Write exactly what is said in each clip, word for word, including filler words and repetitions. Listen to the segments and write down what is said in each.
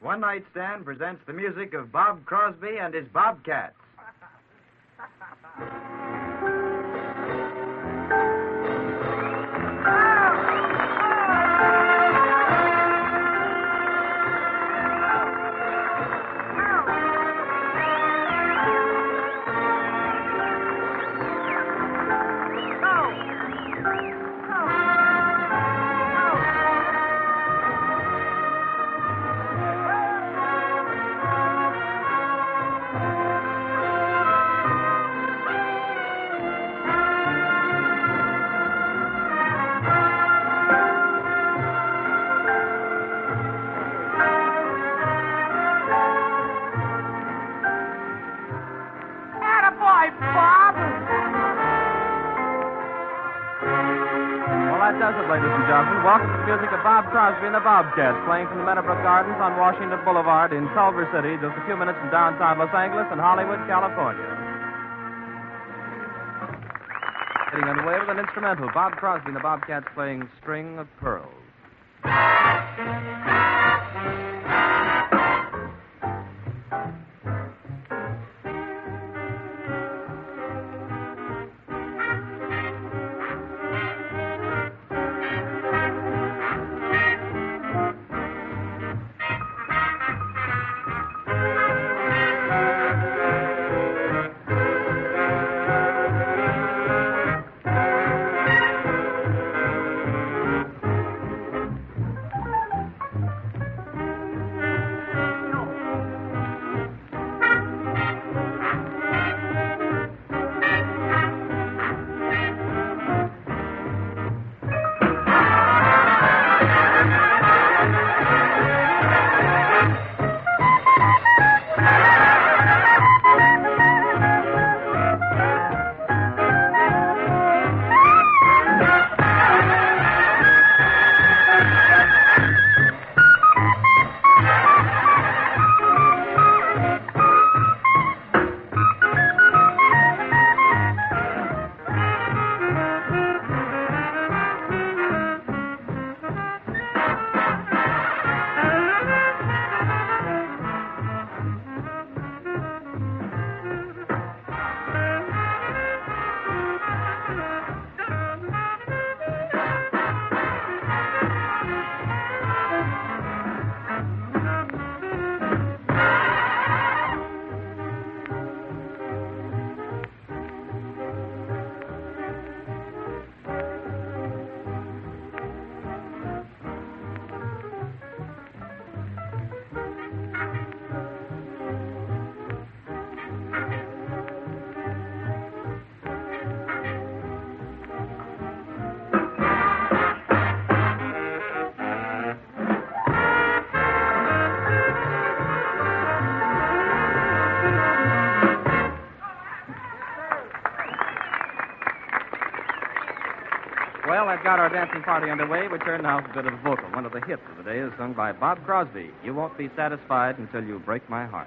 One Night Stand presents the music of Bob Crosby and his Bobcats. Does it, ladies and gentlemen. Welcome to the music of Bob Crosby and the Bobcats, playing from the Meadowbrook Gardens on Washington Boulevard in Culver City, just a few minutes from downtown Los Angeles and Hollywood, California. Getting underway with an instrumental, Bob Crosby and the Bobcats playing String of Pearls. Well, that got our dancing party underway. We turn now to a bit of vocal. One of the hits of the day is sung by Bob Crosby. You won't be satisfied until you break my heart.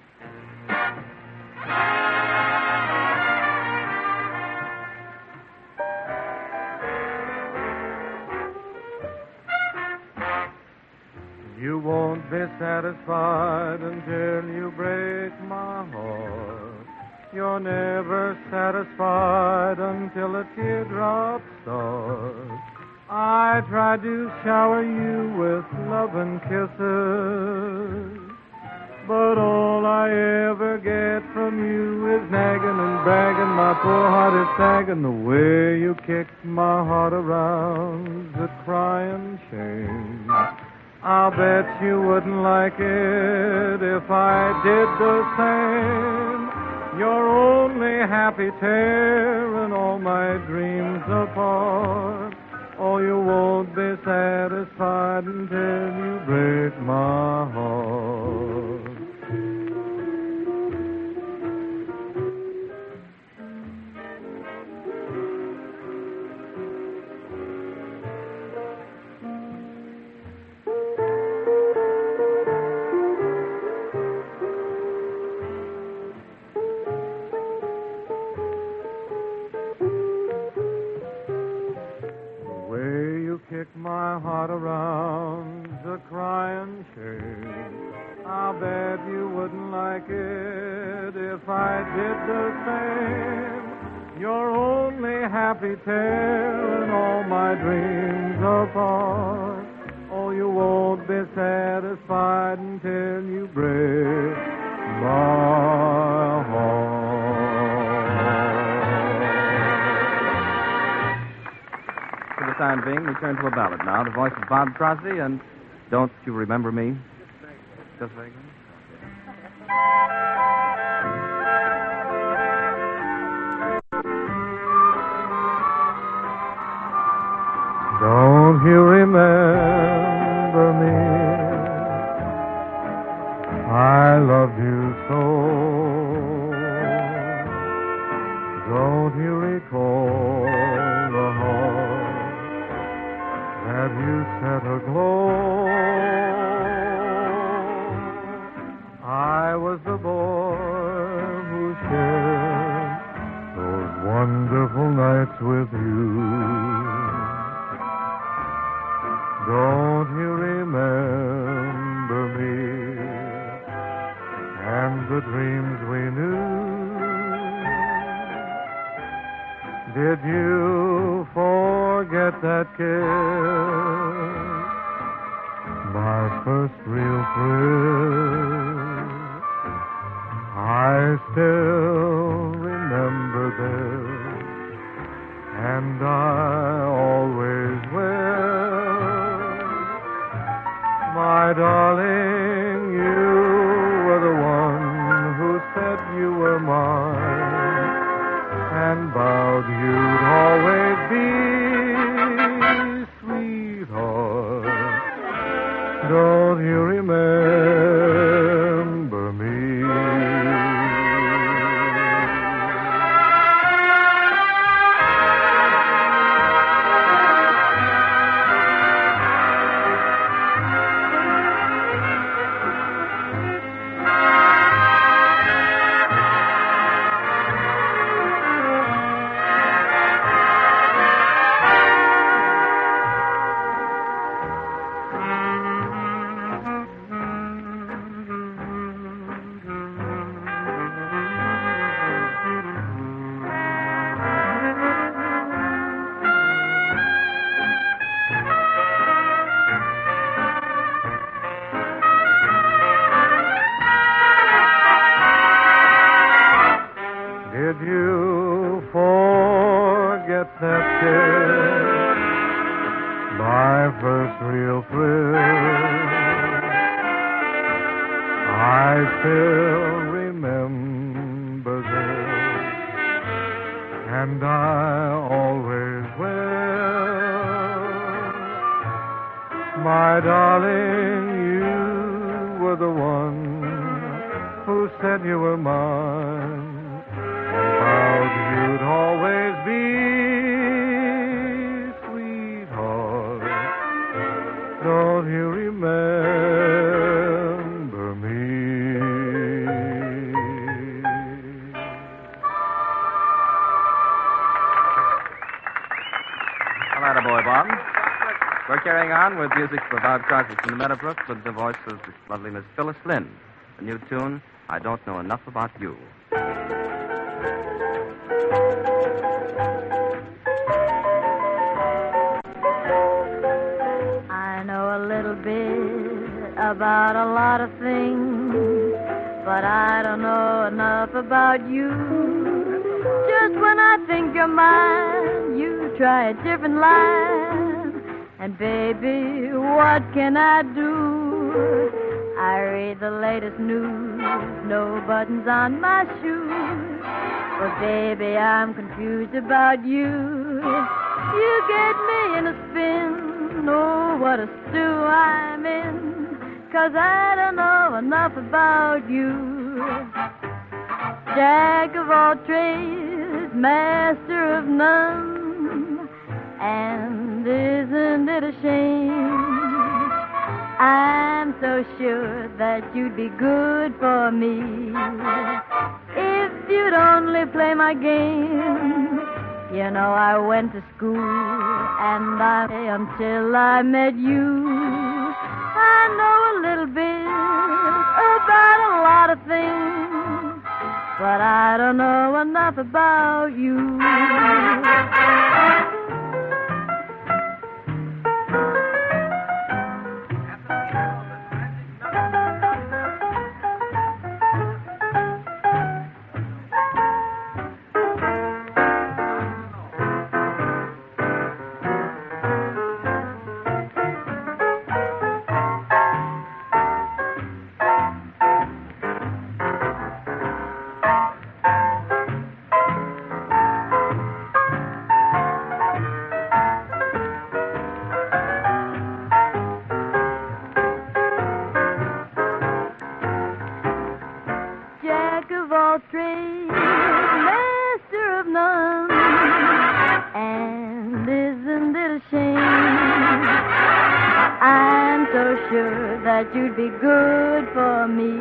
You won't be satisfied until you break my heart. You're never satisfied until a teardrop starts. I tried to shower you with love and kisses, but all I ever get from you is nagging and bragging. My poor heart is sagging. The way you kicked my heart around, the crying shame. I'll bet you wouldn't like it if I did the same. You're only happy tearing all my dreams apart. Oh, you won't be satisfied until you break my heart. Kick my heart around the crying shame. wouldn't like it if I did the same. You're only happy tearing all my dreams apart. Oh, you won't be satisfied until you break my heart. For the time being, we turn to a ballad now. The voice of Bob Crosby and Don't You Remember Me? Just very good. Don't you remember me? I loved you so. Don't you recall the heart that you set aglow? I was the boy who shared those wonderful nights with you. Don't you remember me and the dreams we knew? Did you forget that kiss, my first real thrill? I still remember this, and I always will. My darling, you were the one who said you were mine and vowed you'd always be, sweetheart. Don't you remember me? Did you forget that kiss, my first real thrill? I still remember this, and I always will. My darling, you were the one who said you were mine. You'd always be, sweetheart. Don't you remember me? Well, that a boy, Bob. We're carrying on with music for Bob Crosby from the Meadowbrook with the voice of the lovely Miss Phyllis Lynn. The new tune, I Don't Know Enough About You. I know a little bit about a lot of things, but I don't know enough about you. Just when I think you're mine, you try a different line. And baby, what can I do? I read the latest news, no buttons on my shoes. But baby, I'm confused about you. You get me in a spin, oh, what a stew I'm in. 'Cause I don't know enough about you. Jack of all trades, master of none. And isn't it a shame? I'm so sure that you'd be good for me if you'd only play my game. You know, I went to school, and I until I met you. I know a little bit about a lot of but I don't know enough about you. You'd be good for me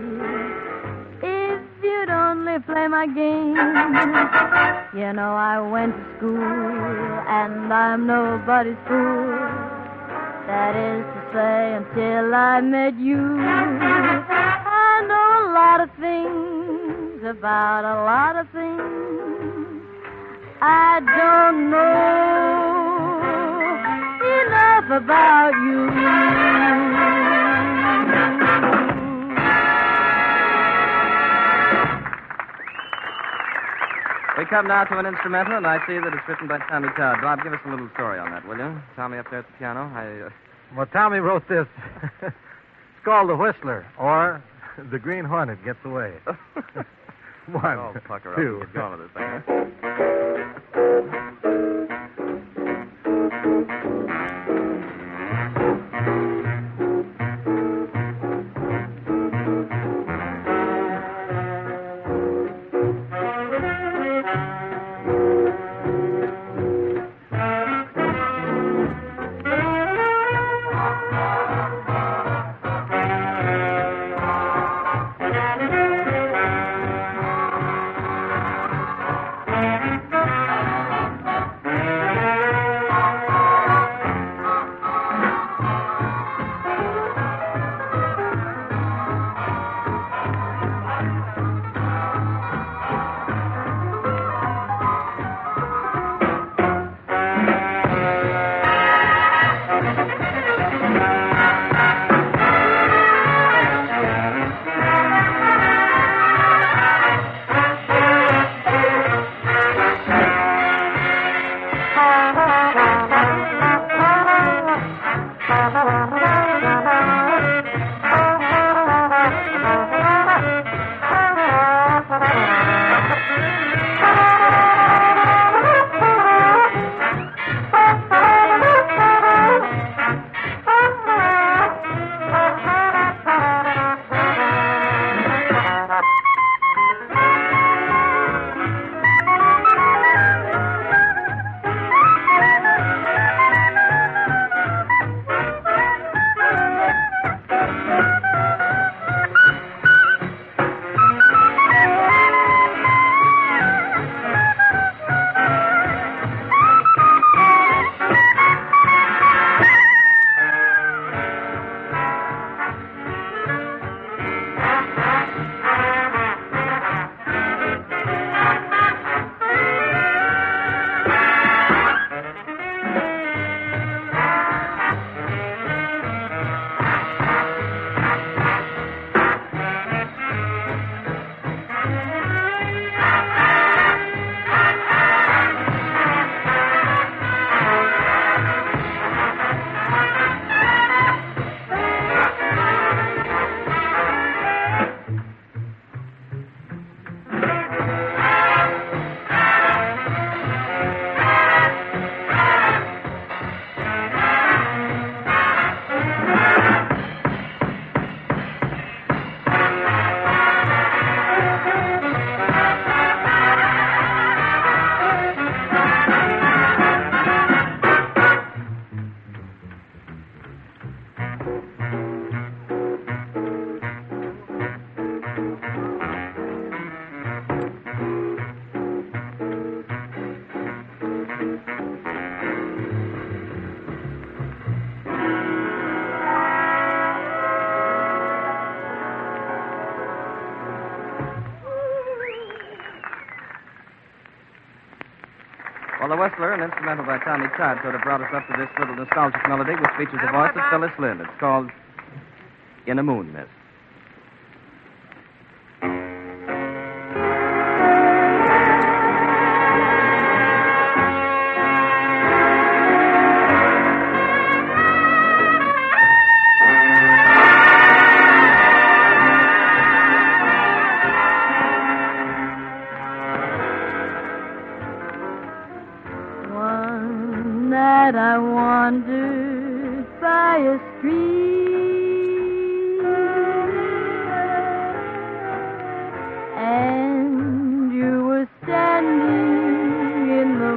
if you'd only play my game. You know I went to school and I'm nobody's fool. That is to say, until I met you. I know a lot of things about a lot of things. I don't know enough about you. We come now to an instrumental, and I see that it's written by Tommy Todd. Bob, give us a little story on that, will you? Tommy up there at the piano. I, uh... Well, Tommy wrote this. It's called The Whistler, or The Green Hornet Gets Away. One, oh, pucker two. Up. Get going with this thing, huh? The Whistler, an instrumental by Tommy Todd, sort of brought us up to this little nostalgic melody which features the voice of Phyllis Lynn. It's called In a Moon Mist. That I wandered by a stream, and you were standing in the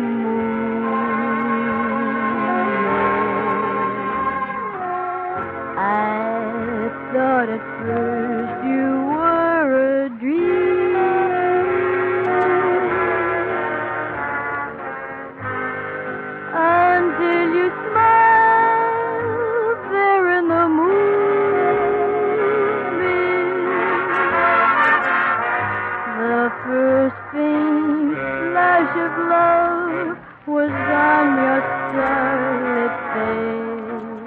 moonlight. I thought at first you were a dream. Until you smiled there in the moonlight. The first faint flash of love was on your starlit face,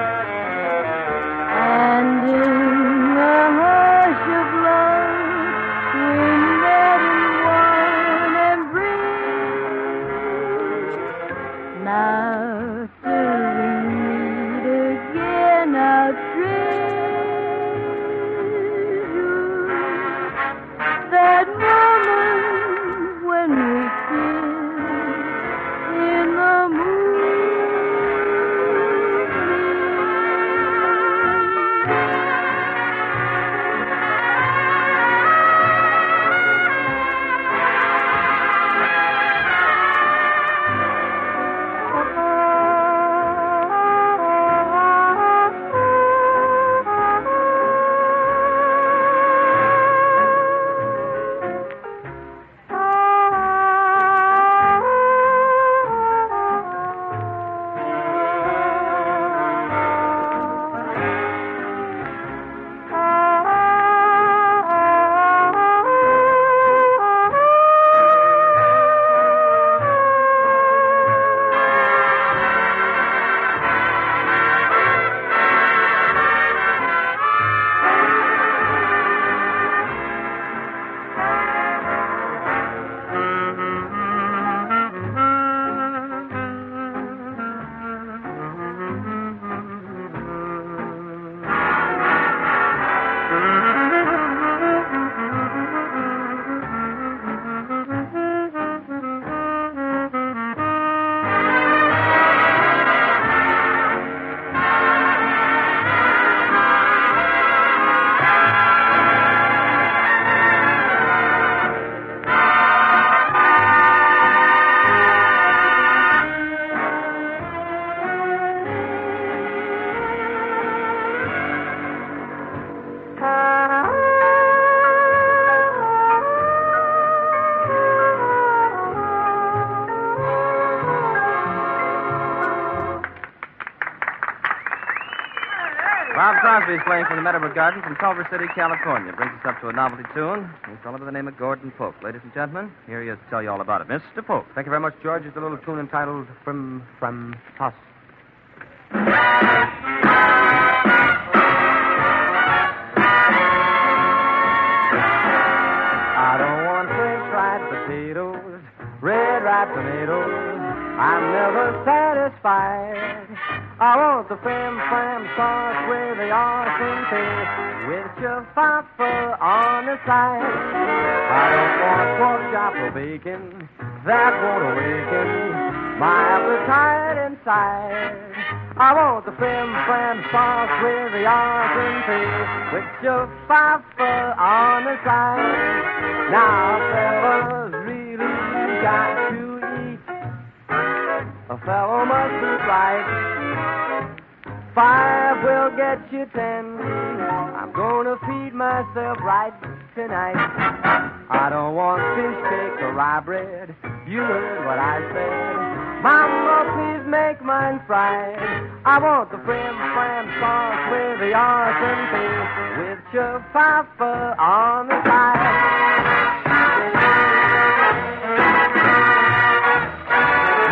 and in the hush of love we met in one embrace. Now till we meet again, I'll treasure that moment when we kissed in the Bob Crosby is playing from the Meadowbrook Gardens in Culver City, California. Brings us up to a novelty tune. A fellow by the name of Gordon Polk. Ladies and gentlemen, here he is to tell you all about it. Mister Polk. Thank you very much, George. It's a little tune entitled From From Toss. I don't want french fried potatoes, red ripe tomatoes. I'm never satisfied. I want the frim fram sauce with the arson taste, with your papa on the side. I don't want pork chop or bacon, that won't awaken my appetite inside. I want the frim fram sauce with the arson taste, with your papa on the side. Now, fellas, really got to eat. A fellow must eat right. Five will get you ten. I'm gonna feed myself right tonight. I don't want fish cake or rye bread. You heard what I said. Mama, please make mine fried. I want the frim fram sauce with the arson paste, with your papa on the side.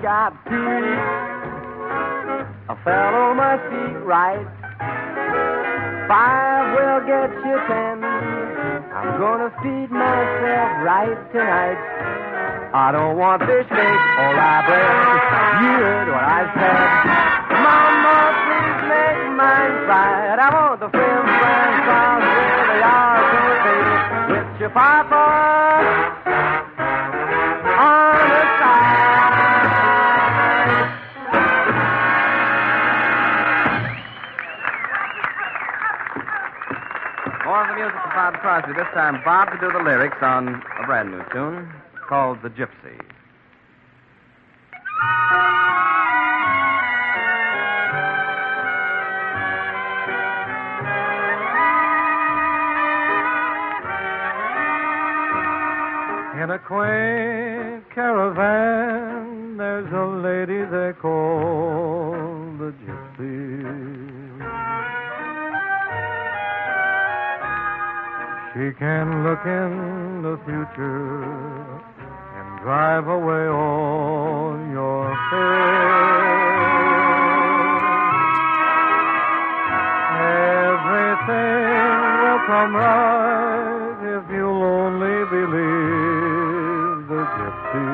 got to eat. A fellow must eat right. Five will get you ten. I'm gonna feed myself right tonight. I don't want fish cake or rye bread. You heard what I said. Mama, please make mine fried. I want the film fried sauce where they are so big. With your papa on the side. More of the music of Bob Crosby. This time, Bob to do the lyrics on a brand new tune called The Gypsy. In a quaint caravan, there's a lady they call the Gypsy. She can look in the future and drive away all your fears. Everything will come right if you'll only believe the Gypsy.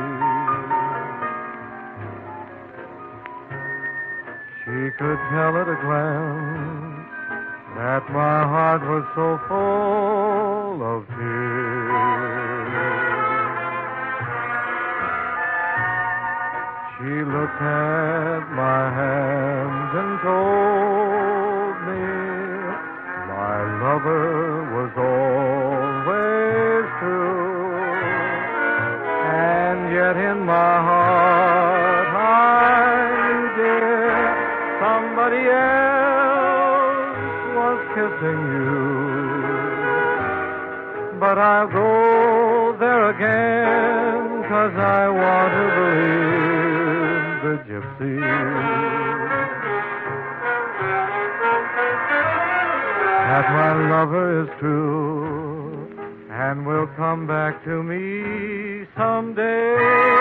She could tell at a glance that my heart was so full of tears. She looked at my hands and told me my lover was always true. And yet in my heart I knew, dear, somebody else was kissing you. But I'll go there again, 'cause I want to believe the Gypsy. That my lover is true and will come back to me someday.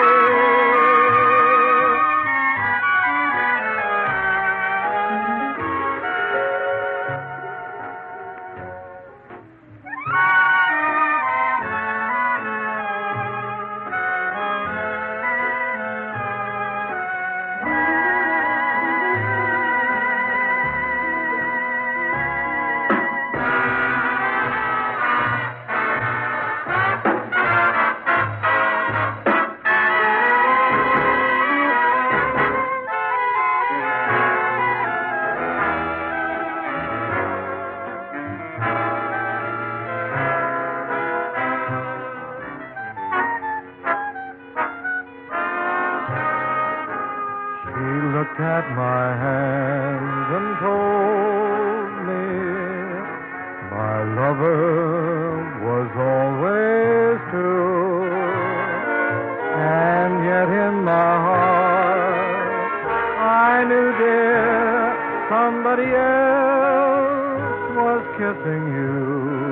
Looked at my hand and told me my lover was always true. And yet in my heart I knew, dear, somebody else was kissing you.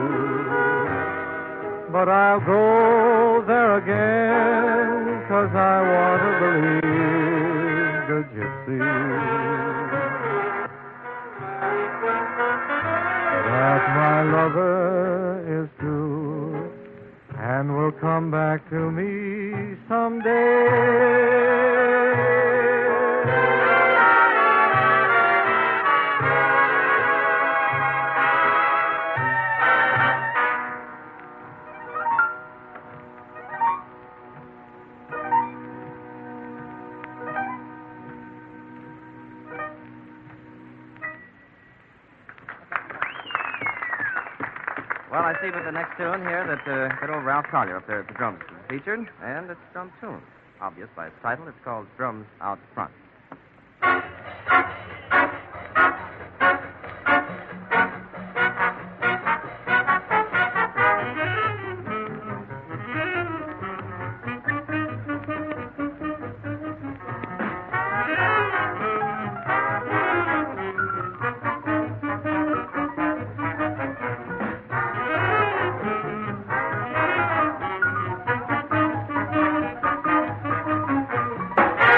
But I'll go there again, 'cause I want to believe the Gypsy. That my lover is true and will come back to me someday. Well, I see with the next tune here that uh, good old Ralph Collier up there at the drums is featured, and it's a drum tune. Obvious by its title, it's called Drums Out Front. Thank you.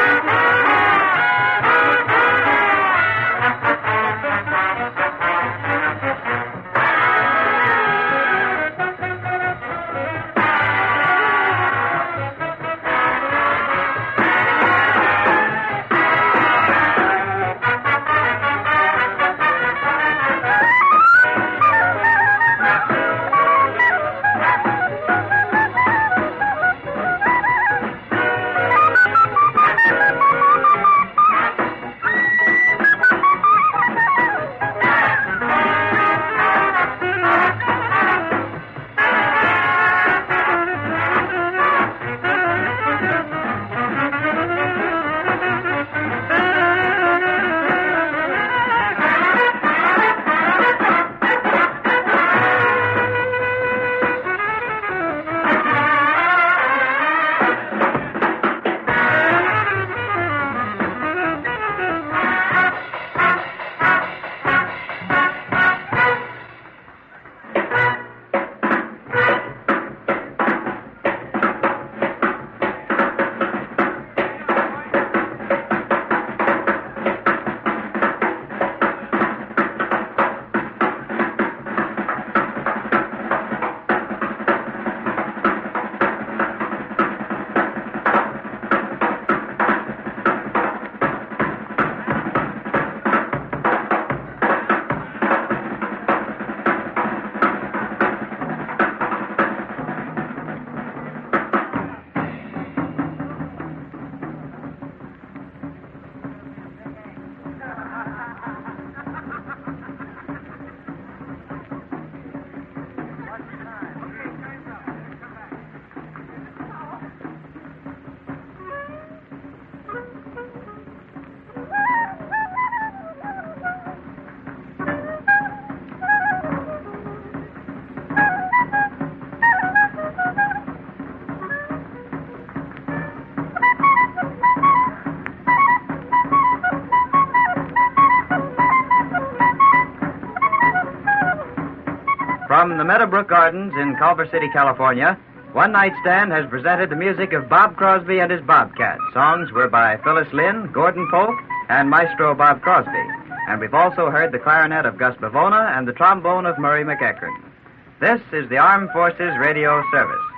From the Meadowbrook Gardens in Culver City, California, One Night Stand has presented the music of Bob Crosby and his Bobcats. Songs were by Phyllis Lynn, Gordon Polk, and Maestro Bob Crosby. And we've also heard the clarinet of Gus Bavona and the trombone of Murray McEachern. This is the Armed Forces Radio Service.